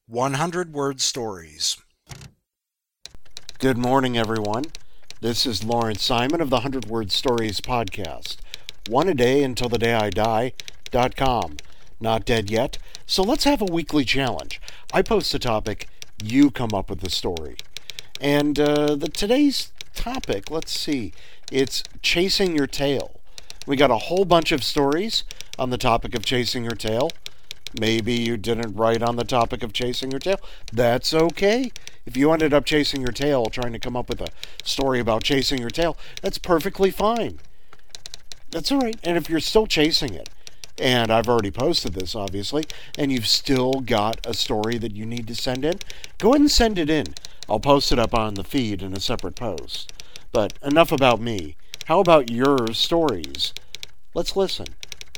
100-word stories. Good morning, everyone. This is Lawrence Simon of the 100-Word Stories podcast. One a day until the day I die.com. Not dead yet, so let's have a weekly challenge. I post a topic, you come up with the story. And today's topic, let's see, it's chasing your tail. We got a whole bunch of stories on the topic of chasing your tail. Maybe you didn't write on the topic of chasing your tail. That's okay. If you ended up chasing your tail, trying to come up with a story about chasing your tail, that's perfectly fine. That's all right. And if you're still chasing it, and I've already posted this, obviously, and you've still got a story that you need to send in, go ahead and send it in. I'll post it up on the feed in a separate post. But enough about me. How about your stories? Let's listen.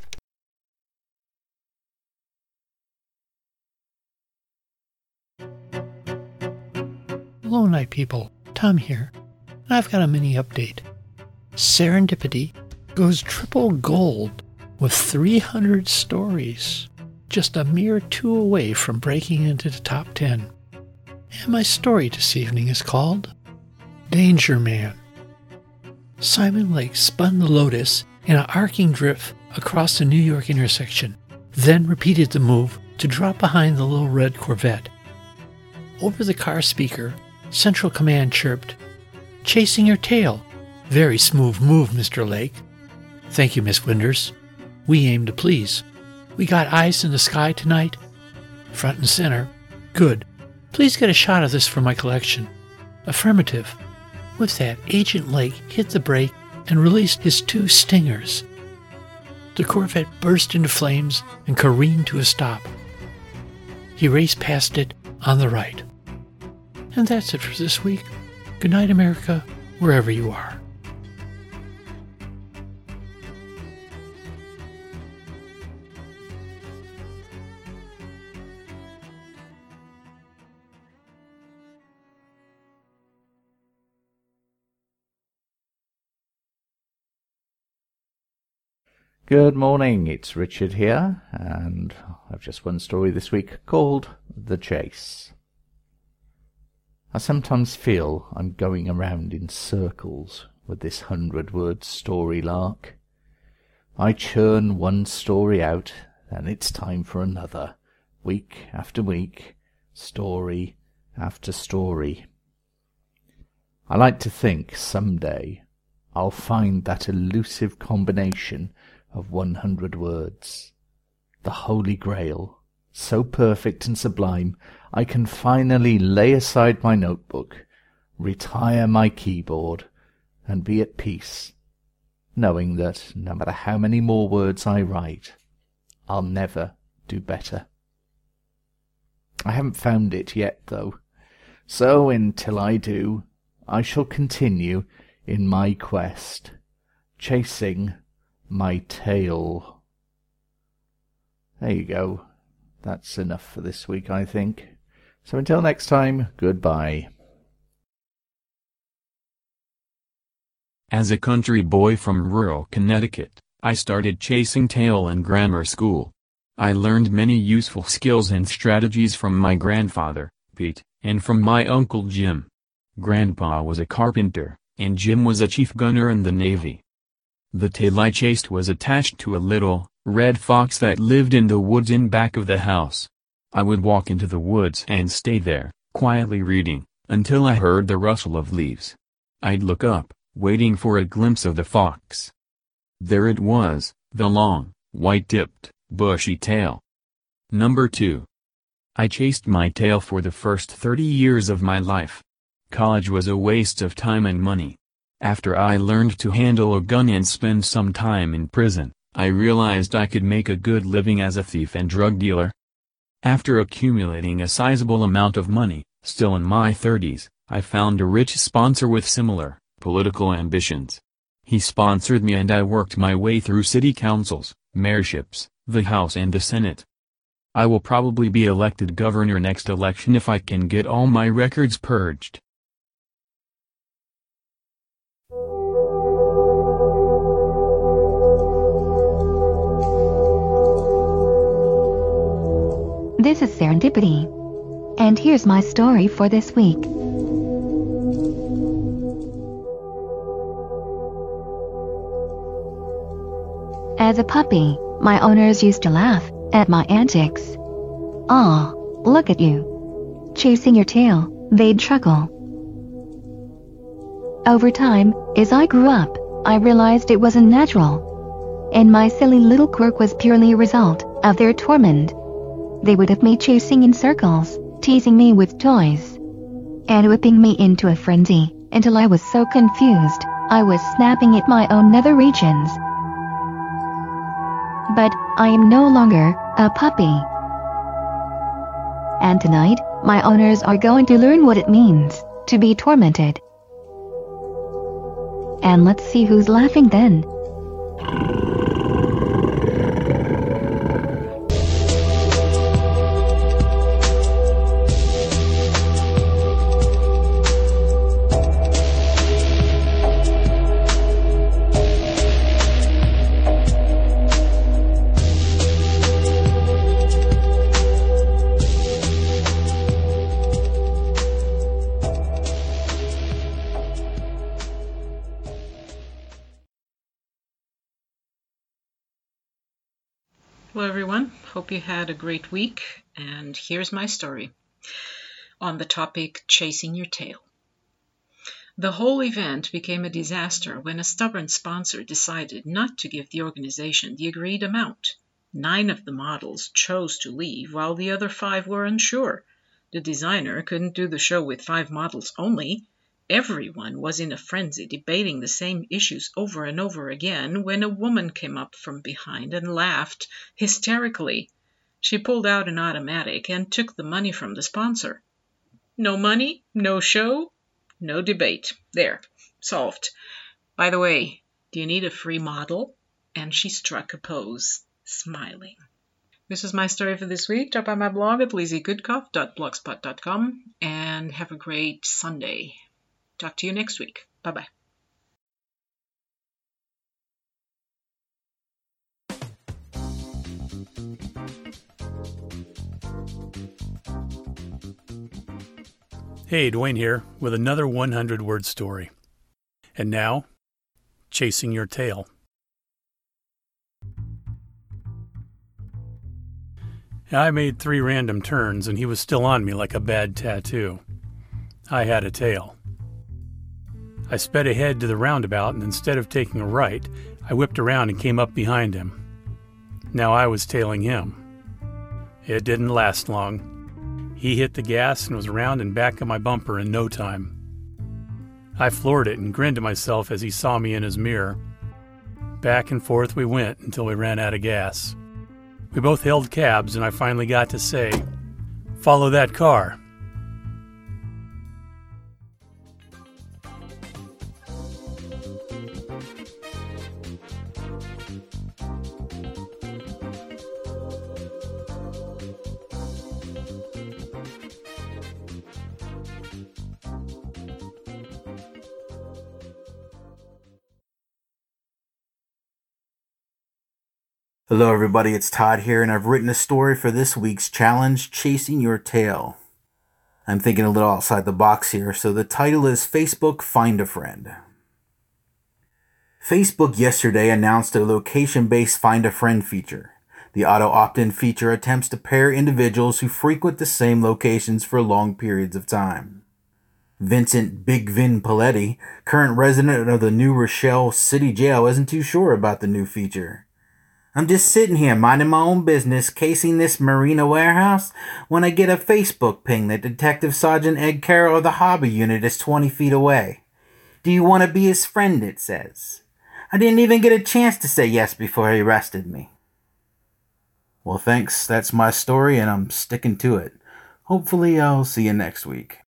Hello, night people. Tom here, and I've got a mini update. Serendipity goes triple gold with 300 stories, just a mere 2 away from breaking into the top 10. And my story this evening is called Danger Man. Simon Lake spun the Lotus in an arcing drift across the New York intersection, then repeated the move to drop behind the little red Corvette. Over the car speaker, Central Command chirped, "Chasing your tail. Very smooth move, Mr. Lake." "Thank you, Miss Winders. We aim to please. We got eyes in the sky tonight?" "Front and center." "Good. Please get a shot of this for my collection." "Affirmative." With that, Agent Lake hit the brake and released his 2 stingers. The Corvette burst into flames and careened to a stop. He raced past it on the right. And that's it for this week. Good night, America, wherever you are. Good morning, it's Richard here, and I've just one story this week called The Chase. I sometimes feel I'm going around in circles with this 100-word story lark. I churn one story out, and it's time for another, week after week, story after story. I like to think someday I'll find that elusive combination of 100 words, the Holy Grail, so perfect and sublime I can finally lay aside my notebook, retire my keyboard, and be at peace, knowing that no matter how many more words I write, I'll never do better. I haven't found it yet, though, so until I do, I shall continue in my quest, chasing my tail. There you go. That's enough for this week, I think. So until next time, goodbye. As a country boy from rural Connecticut, I started chasing tail in grammar school. I learned many useful skills and strategies from my grandfather, Pete, and from my uncle Jim. Grandpa was a carpenter, and Jim was a chief gunner in the Navy. The tail I chased was attached to a little, red fox that lived in the woods in back of the house. I would walk into the woods and stay there, quietly reading, until I heard the rustle of leaves. I'd look up, waiting for a glimpse of the fox. There it was, the long, white-tipped, bushy tail. Number 2. I chased my tail for the first 30 years of my life. College was a waste of time and money. After I learned to handle a gun and spend some time in prison, I realized I could make a good living as a thief and drug dealer. After accumulating a sizable amount of money, still in my 30s, I found a rich sponsor with similar, political ambitions. He sponsored me and I worked my way through city councils, mayorships, the House and the Senate. I will probably be elected governor next election if I can get all my records purged. This is Serendipity. And here's my story for this week. As a puppy, my owners used to laugh at my antics. "Aw, look at you, chasing your tail," they'd chuckle. Over time, as I grew up, I realized it wasn't natural, and my silly little quirk was purely a result of their torment. They would have me chasing in circles, teasing me with toys, and whipping me into a frenzy, until I was so confused, I was snapping at my own nether regions. But I am no longer a puppy. And tonight, my owners are going to learn what it means to be tormented. And let's see who's laughing then. Hello everyone, hope you had a great week, and here's my story on the topic chasing your tail. The whole event became a disaster when a stubborn sponsor decided not to give the organization the agreed amount. 9 of the models chose to leave while the other 5 were unsure. The designer couldn't do the show with 5 models only. Everyone was in a frenzy debating the same issues over and over again when a woman came up from behind and laughed hysterically. She pulled out an automatic and took the money from the sponsor. No money, no show, no debate. There, solved. By the way, do you need a free model? And she struck a pose, smiling. This is my story for this week. Drop by my blog at lizziegoodcoff.blogspot.com and have a great Sunday. Talk to you next week. Bye-bye. Hey, Dwayne here with another 100-word story. And now, chasing your tail. I made 3 random turns and he was still on me like a bad tattoo. I had a tail. I sped ahead to the roundabout, and instead of taking a right, I whipped around and came up behind him. Now I was tailing him. It didn't last long. He hit the gas and was around and back of my bumper in no time. I floored it and grinned to myself as he saw me in his mirror. Back and forth we went until we ran out of gas. We both hailed cabs, and I finally got to say, "Follow that car." Hello everybody, it's Todd here, and I've written a story for this week's challenge, Chasing Your Tail. I'm thinking a little outside the box here, so the title is Facebook Find a Friend. Facebook yesterday announced a location-based Find a Friend feature. The auto opt-in feature attempts to pair individuals who frequent the same locations for long periods of time. Vincent Big Vin Paletti, current resident of the New Rochelle City Jail, isn't too sure about the new feature. "I'm just sitting here minding my own business, casing this marina warehouse, when I get a Facebook ping that Detective Sergeant Ed Carroll of the Hobby Unit is 20 feet away. 'Do you want to be his friend?' it says. I didn't even get a chance to say yes before he arrested me." Well, thanks. That's my story, and I'm sticking to it. Hopefully, I'll see you next week.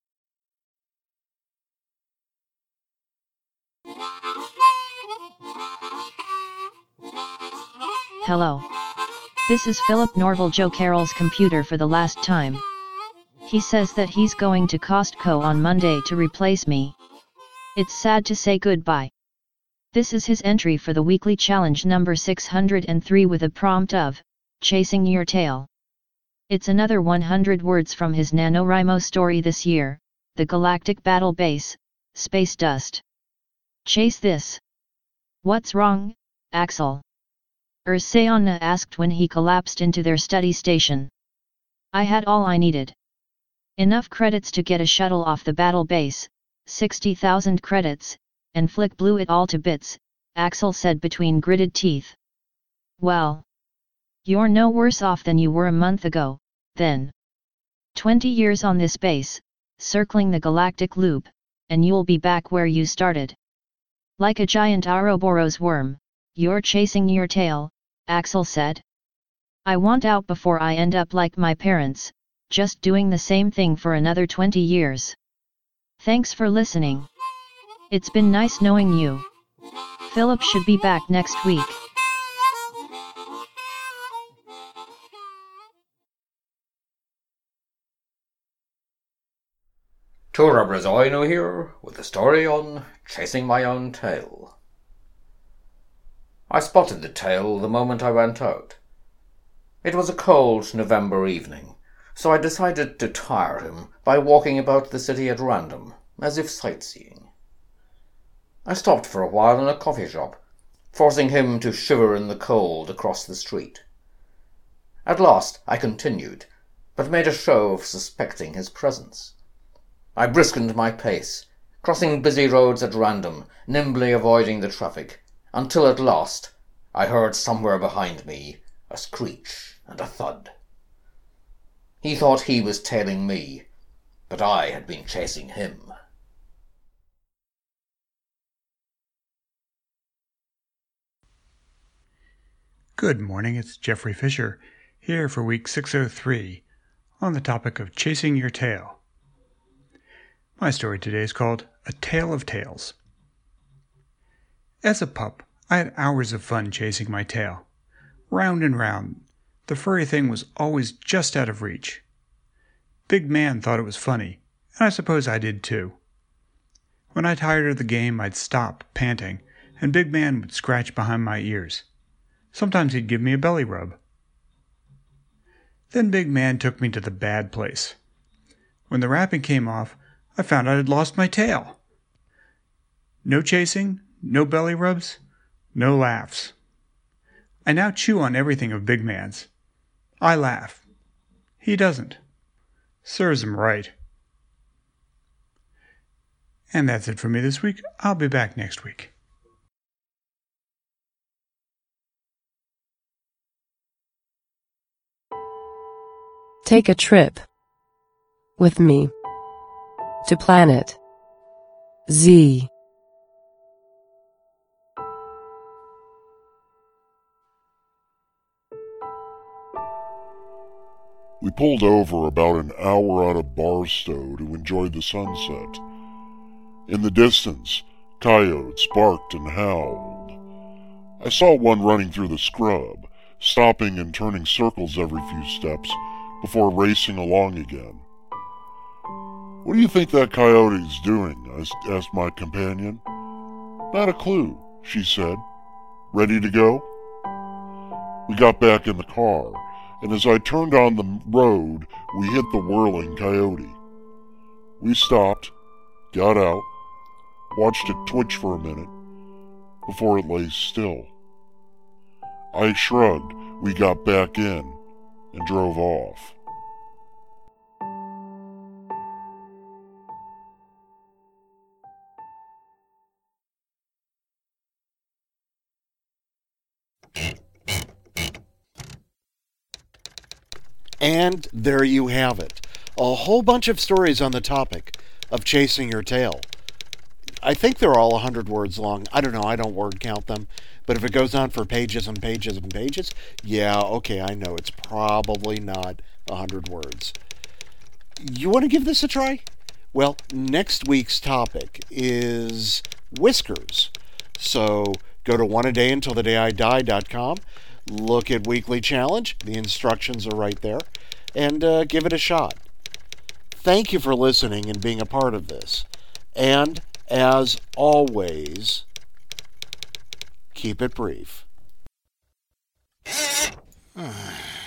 Hello. This is Philip Norval Joe Carroll's computer for the last time. He says that he's going to Costco on Monday to replace me. It's sad to say goodbye. This is his entry for the weekly challenge number 603 with a prompt of, Chasing Your Tail. It's another 100 words from his NaNoWriMo story this year, The Galactic Battle Base, Space Dust. Chase this. What's wrong, Axel? Urseana asked when he collapsed into their study station. I had all I needed. Enough credits to get a shuttle off the battle base, 60,000 credits, and Flick blew it all to bits, Axel said between gritted teeth. Well, you're no worse off than you were a month ago, then. 20 years on this base, circling the galactic loop, and you'll be back where you started. Like a giant Ouroboros worm, you're chasing your tail, Axel said. I want out before I end up like my parents, just doing the same thing for another 20 years. Thanks for listening. It's been nice knowing you. Philip should be back next week. Tura Brazoino here, with a story on chasing my own tail. I spotted the tail the moment I went out. It was a cold November evening, so I decided to tire him by walking about the city at random, as if sightseeing. I stopped for a while in a coffee shop, forcing him to shiver in the cold across the street. At last I continued, but made a show of suspecting his presence. I briskened my pace, crossing busy roads at random, nimbly avoiding the traffic, until at last I heard somewhere behind me a screech and a thud. He thought he was tailing me, but I had been chasing him. Good morning, it's Jeffrey Fisher, here for week 603, on the topic of chasing your tail. My story today is called A Tale of Tales. As a pup, I had hours of fun chasing my tail. Round and round, the furry thing was always just out of reach. Big Man thought it was funny, and I suppose I did too. When I tired of the game, I'd stop, panting, and Big Man would scratch behind my ears. Sometimes he'd give me a belly rub. Then Big Man took me to the bad place. When the wrapping came off, I found I had lost my tail. No chasing, no belly rubs, no laughs. I now chew on everything of Big Man's. I laugh. He doesn't. Serves him right. And that's it for me this week. I'll be back next week. Take a trip with me to planet Z. We pulled over about an hour out of Barstow to enjoy the sunset. In the distance, coyotes barked and howled. I saw one running through the scrub, stopping and turning circles every few steps before racing along again. "What do you think that coyote's doing?" I asked my companion. "Not a clue," she said. "Ready to go?" We got back in the car, and as I turned on the road, we hit the whirling coyote. We stopped, got out, watched it twitch for a minute, before it lay still. I shrugged, we got back in, and drove off. And there you have it. A whole bunch of stories on the topic of chasing your tail. I think they're all 100 words long. I don't know, I don't word count them. But if it goes on for pages and pages and pages, yeah, okay, I know it's probably not 100 words. You want to give this a try? Well, next week's topic is whiskers. So go to oneadayuntilthedayidie.com, look at Weekly Challenge. The instructions are right there. And give it a shot. Thank you for listening and being a part of this. And, as always, keep it brief.